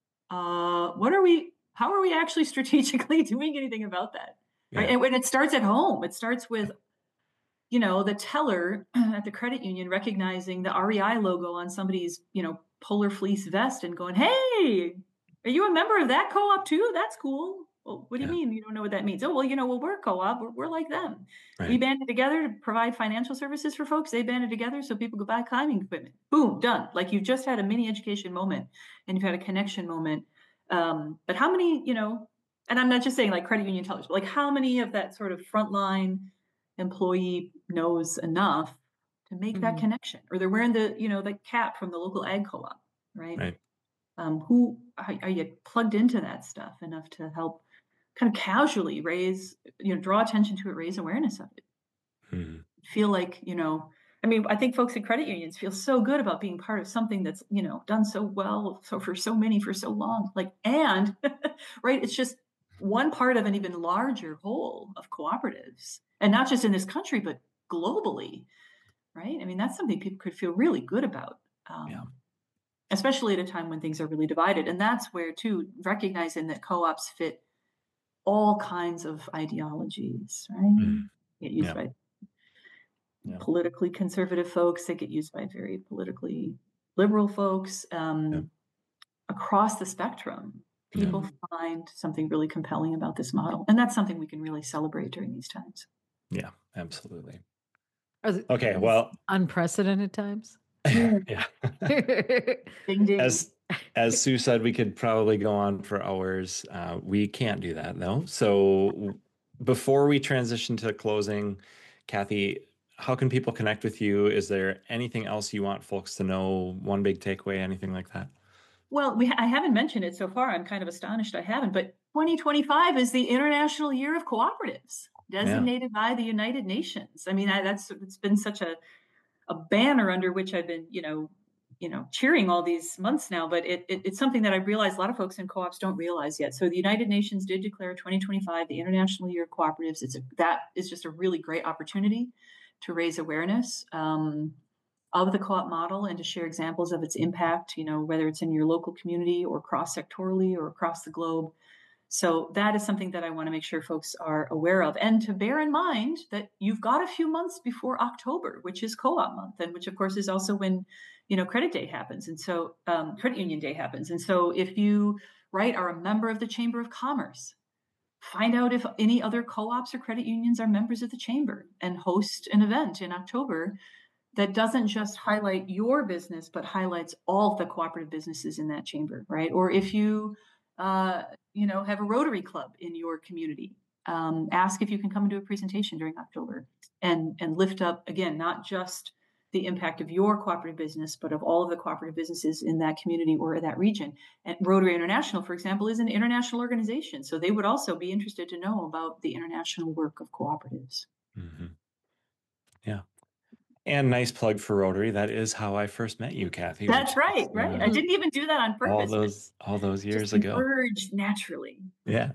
uh, what are we, how are we actually strategically doing anything about that? Right. Yeah. And when it starts at home, it starts with, you know, the teller at the credit union recognizing the R E I logo on somebody's, you know, polar fleece vest and going, hey, are you a member of that co-op too? That's cool. Well, what do you Yeah. mean you don't know what that means? Oh, well, you know, well, we're a co-op. We're, we're like them. Right. We banded together to provide financial services for folks. They banded together so people could buy climbing equipment. Boom, done. Like you've just had a mini education moment and you've had a connection moment. Um, but how many, you know, and I'm not just saying like credit union tellers, but like how many of that sort of frontline employee knows enough to make mm-hmm. that connection? Or they're wearing the, you know, the cap from the local ag co-op, right? Right. Um, who are, are you plugged into that stuff enough to help kind of casually raise, you know, draw attention to it, raise awareness of it? Mm-hmm. Feel like, you know, I mean, I think folks in credit unions feel so good about being part of something that's, you know, done so well, so for so many, for so long, like, and right, it's just one part of an even larger whole of cooperatives, and not just in this country, but globally, right? I mean, that's something people could feel really good about. Um, yeah. Especially at a time when things are really divided. And that's where, too, recognizing that co-ops fit all kinds of ideologies, right? Mm. Get used yeah. by yeah. politically conservative folks. They get used by very politically liberal folks, um, yeah. across the spectrum. People Yeah. find something really compelling about this model. And that's something we can really celebrate during these times. Yeah, absolutely. Are Okay, these well, unprecedented times. yeah. Ding, ding. As as Sue said, we could probably go on for hours. Uh, we can't do that though. So before we transition to closing, Kathy, how can people connect with you? Is there anything else you want folks to know? One big takeaway, anything like that? Well, we, I haven't mentioned it so far. I'm kind of astonished I haven't, but twenty twenty-five is the International Year of Cooperatives, designated yeah. by the United Nations. I mean, I, that's it's been such a a banner under which I've been, you know, you know, cheering all these months now. But it, it, it's something that I realize a lot of folks in co-ops don't realize yet. So the United Nations did declare twenty twenty-five the International Year of Cooperatives. It's a, that is just a really great opportunity to raise awareness Um, of the co-op model and to share examples of its impact, you know, whether it's in your local community or cross-sectorally or across the globe. So that is something that I want to make sure folks are aware of, and to bear in mind that you've got a few months before October, which is co-op month, and which of course is also when, you know, credit day happens. And so um, credit union day happens. And so if you, right, are a member of the Chamber of Commerce, find out if any other co-ops or credit unions are members of the chamber and host an event in October that doesn't just highlight your business, but highlights all the cooperative businesses in that chamber, right? Or if you, uh, you know, have a Rotary Club in your community, um, ask if you can come and do a presentation during October and, and lift up, again, not just the impact of your cooperative business, but of all of the cooperative businesses in that community or that region. And Rotary International, for example, is an international organization. So they would also be interested to know about the international work of cooperatives. Mm-hmm. Yeah. And nice plug for Rotary. That is how I first met you, Kathy. That's right, is, right. Uh, I didn't even do that on purpose. All those, all those years just ago. Emerged naturally. Yeah.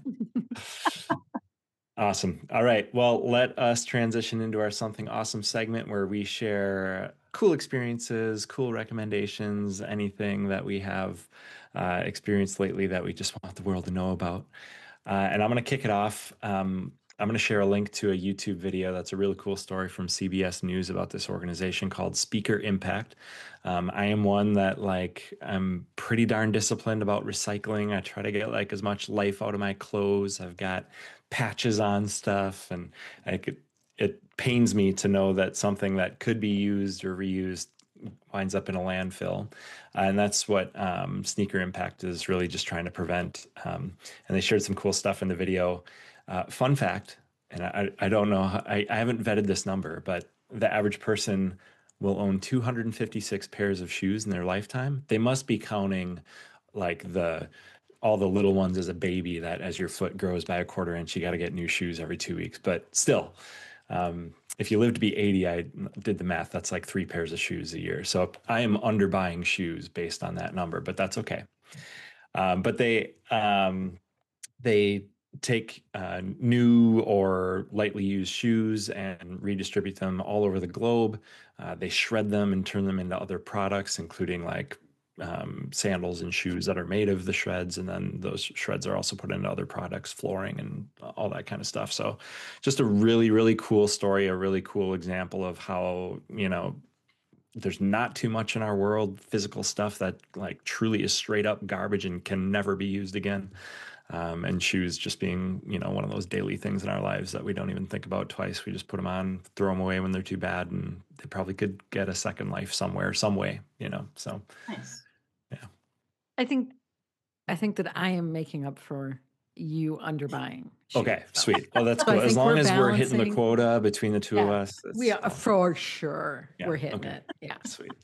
Awesome. All right. Well, let us transition into our Something Awesome segment where we share cool experiences, cool recommendations, anything that we have uh, experienced lately that we just want the world to know about. Uh, and I'm going to kick it off. Um, I'm going to share a link to a YouTube video that's a really cool story from C B S News about this organization called Speaker Impact. Um, I am one that, like, I'm pretty darn disciplined about recycling. I try to get like as much life out of my clothes. I've got patches on stuff, and I could, it pains me to know that something that could be used or reused winds up in a landfill. Uh, and that's what um, Sneaker Impact is really just trying to prevent. Um, and they shared some cool stuff in the video. Uh, fun fact, and I, I don't know, I, I haven't vetted this number, but the average person will own two hundred fifty-six pairs of shoes in their lifetime. They must be counting like the all the little ones as a baby, that as your foot grows by a quarter inch, you got to get new shoes every two weeks. But still, um, if you live to be eighty, I did the math, that's like three pairs of shoes a year. So I am under buying shoes based on that number, but that's okay. Um, but they, um, they take uh, new or lightly used shoes and redistribute them all over the globe. Uh, they shred them and turn them into other products, including like um, sandals and shoes that are made of the shreds. And then those shreds are also put into other products, flooring and all that kind of stuff. So just a really, really cool story, a really cool example of how, you know, there's not too much in our world, physical stuff that like truly is straight up garbage and can never be used again. Um, and shoes just being, you know, one of those daily things in our lives that we don't even think about twice. We just put them on, throw them away when they're too bad, and they probably could get a second life somewhere, some way, you know. So, nice. Yeah. I think, I think that I am making up for you underbuying. Shoes, okay, so. Sweet. Well, that's so cool. As long we're as balancing, we're hitting the quota between the two yeah, of us, we are awesome. For sure. Yeah, we're hitting okay. it. Yeah, sweet.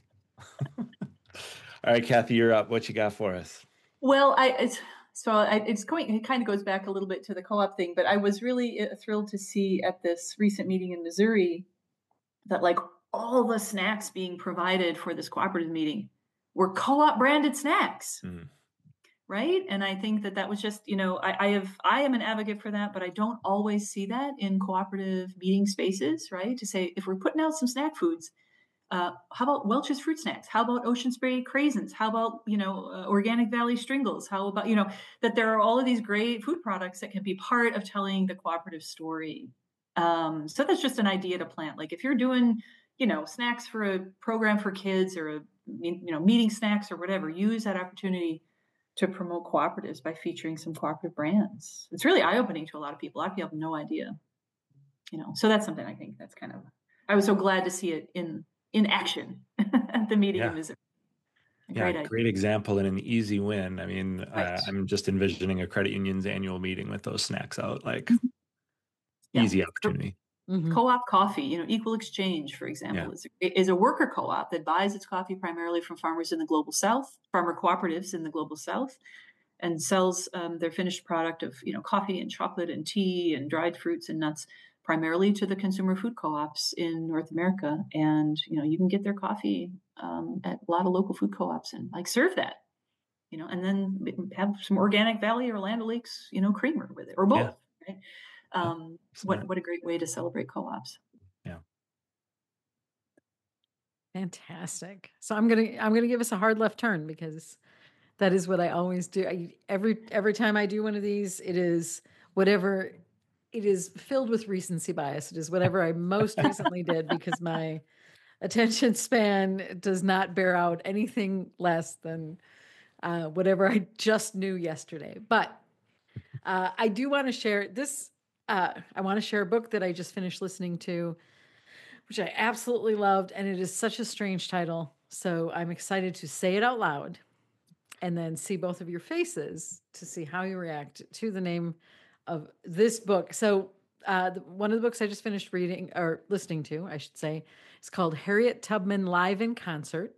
All right, Kathy, you're up. What you got for us? Well, I. It's, So I, it's going, it kind of goes back a little bit to the co-op thing, but I was really thrilled to see at this recent meeting in Missouri that like all the snacks being provided for this cooperative meeting were co-op branded snacks, mm. right? And I think that that was just, you know, I, I have, I am an advocate for that, but I don't always see that in cooperative meeting spaces, right? To say, if we're putting out some snack foods, Uh, how about Welch's Fruit Snacks? How about Ocean Spray Craisins? How about, you know, uh, Organic Valley Stringles? How about, you know, that there are all of these great food products that can be part of telling the cooperative story. Um, so that's just an idea to plant. Like if you're doing, you know, snacks for a program for kids or a, you know, meeting snacks or whatever, use that opportunity to promote cooperatives by featuring some cooperative brands. It's really eye-opening to a lot of people. A lot of people have no idea, you know, so that's something I think that's kind of, I was so glad to see it in, in action at the meeting Yeah. in Missouri. A Yeah, great great, idea. great example and an easy win. I mean, Right. uh, I'm just envisioning a credit union's annual meeting with those snacks out, like Mhm. Yeah. easy opportunity. Mhm. Co-op coffee, you know, Equal Exchange, for example, Yeah. is, is a worker co-op that buys its coffee primarily from farmers in the global south, farmer cooperatives in the global south, and sells um, their finished product of, you know, coffee and chocolate and tea and dried fruits and nuts primarily to the consumer food co-ops in North America. And, you know, you can get their coffee um, at a lot of local food co-ops and like serve that, you know, and then have some Organic Valley or Land O'Lakes, you know, creamer with it or both, Yeah. right? Um, what, what a great way to celebrate co-ops. Yeah. Fantastic. So I'm gonna I'm gonna give us a hard left turn because that is what I always do. I, every every time I do one of these, it is whatever. It is filled with recency bias. It is whatever I most recently did because my attention span does not bear out anything less than uh, whatever I just knew yesterday. But uh, I do want to share this. Uh, I want to share a book that I just finished listening to, which I absolutely loved, and it is such a strange title. So I'm excited to say it out loud and then see both of your faces to see how you react to the name of this book. So uh, the, one of the books I just finished reading or listening to, I should say, is called Harriet Tubman Live in Concert.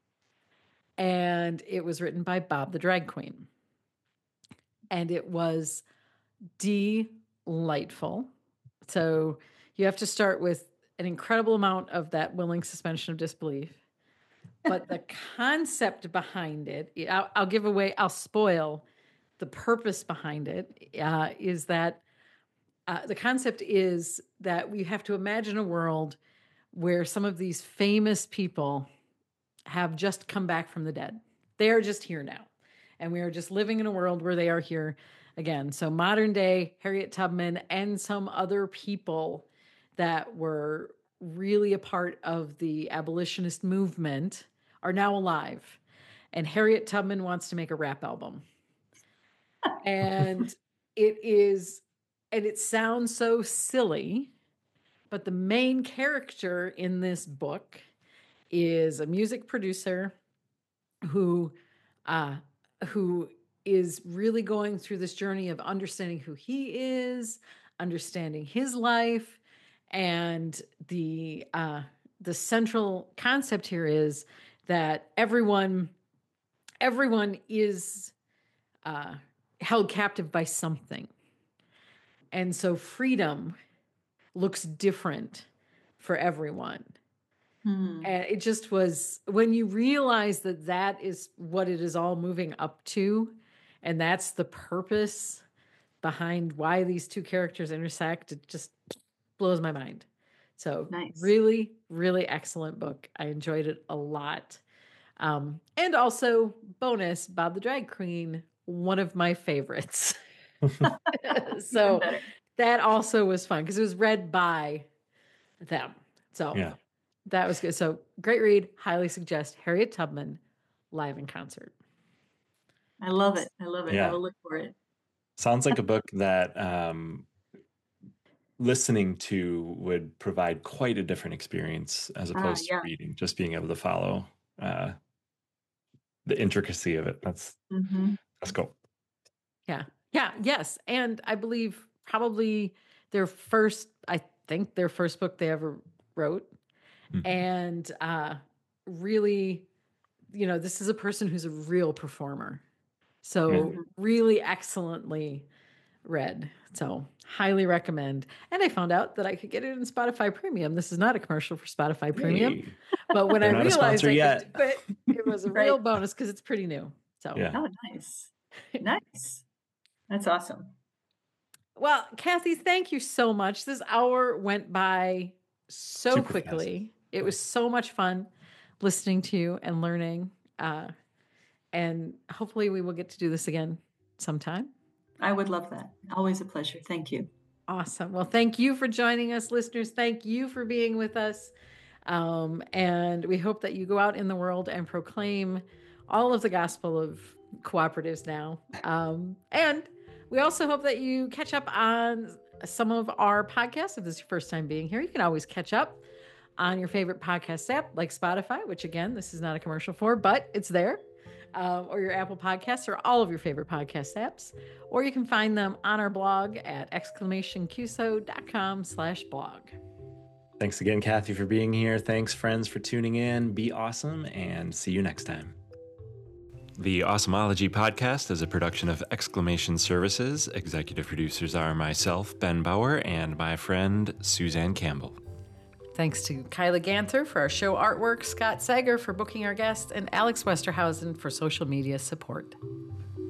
And it was written by Bob the Drag Queen. And it was delightful. So you have to start with an incredible amount of that willing suspension of disbelief. But the concept behind it, I'll, I'll give away, I'll spoil the purpose behind it, uh, is that uh, the concept is that we have to imagine a world where some of these famous people have just come back from the dead. They are just here now. And we are just living in a world where they are here again. So modern day Harriet Tubman and some other people that were really a part of the abolitionist movement are now alive. And Harriet Tubman wants to make a rap album. And it is, and it sounds so silly, but the main character in this book is a music producer who, uh, who is really going through this journey of understanding who he is, understanding his life, and the uh, the central concept here is that everyone everyone is uh, held captive by something, and so freedom looks different for everyone. Hmm. And it just was when you realize that that is what it is all moving up to, and that's the purpose behind why these two characters intersect, it just blows my mind. So Nice. really, really excellent book. I enjoyed it a lot. Um, and also bonus, Bob the Drag Queen, one of my favorites. So that also was fun because it was read by them. So Yeah. that was good. So great read. Highly suggest Harriet Tubman Live in Concert. I love it. I love it. Yeah. I will look for it. Sounds like a book that um, listening to would provide quite a different experience as opposed ah, yeah. to reading, just being able to follow uh, the intricacy of it. That's Mm-hmm. that's cool. Yeah. Yeah. Yes. And I believe probably their first, I think their first book they ever wrote. Mm-hmm. And uh, really, you know, this is a person who's a real performer. So mm-hmm. really excellently read. So highly recommend. And I found out that I could get it in Spotify Premium. This is not a commercial for Spotify Premium. Hey. But when They're I realized I yet. could do it, it was a Right. real bonus because it's pretty new. So yeah. Oh, nice. Nice. That's awesome. Well, Kathy, thank you so much. This hour went by so Super quickly. Fast. It was so much fun listening to you and learning. Uh, and hopefully we will get to do this again sometime. I would love that. Always a pleasure. Thank you. Awesome. Well, thank you for joining us, listeners. Thank you for being with us. Um, and we hope that you go out in the world and proclaim all of the gospel of cooperatives now. Um, and we also hope that you catch up on some of our podcasts. If this is your first time being here, you can always catch up on your favorite podcast app like Spotify, which again, this is not a commercial for, but it's there, um, or your Apple Podcasts, or all of your favorite podcast apps. Or you can find them on our blog at exclamation q s o dot com slash blog. Thanks again, Kathy, for being here. Thanks, friends, for tuning in. Be awesome, and see you next time. The Awesomeology podcast is a production of Exclamation Services. Executive producers are myself, Ben Bauer, and my friend, Suzanne Campbell. Thanks to Kyla Ganther for our show artwork, Scott Sager for booking our guests, and Alex Westerhausen for social media support.